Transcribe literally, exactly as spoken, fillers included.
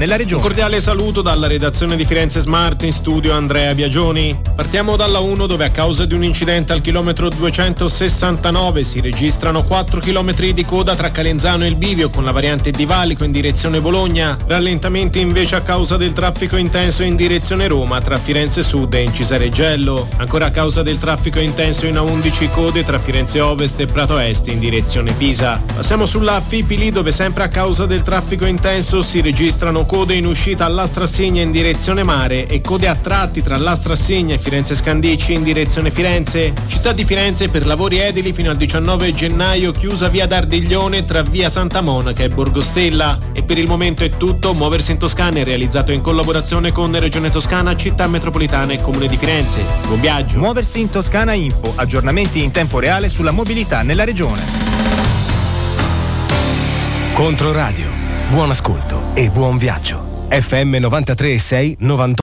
nella regione. Un cordiale saluto dalla redazione di Firenze Smart, in studio Andrea Biagioni. Partiamo dalla uno, dove a causa di un incidente al chilometro duecentosessantanove si registrano quattro chilometri di coda tra Calenzano e il Bivio con la variante di Valico in direzione Bologna. Rallentamenti invece a causa del traffico intenso in direzione Roma tra Firenze Sud e Incisareggello. Ancora a causa del traffico intenso in A undici code tra Firenze Ovest e Prato Est in direzione Pisa. Passiamo sulla A Fipili, dove sempre a causa del traffico intenso si registrano code in uscita all'Astrassegna in direzione mare e code a tratti tra l'Astrassegna e Firenze Scandicci in direzione Firenze. Città di Firenze per lavori edili fino al diciannove gennaio chiusa via d'Ardiglione tra via Santa Monaca e Borgostella. E per il momento è tutto. Muoversi in Toscana è realizzato in collaborazione con Regione Toscana, Città Metropolitana e Comune di Firenze. Buon viaggio. Muoversi in Toscana Info, aggiornamenti in tempo reale sulla mobilità nella regione. Controradio, buon ascolto e buon viaggio. F M novantatré e sei novantotto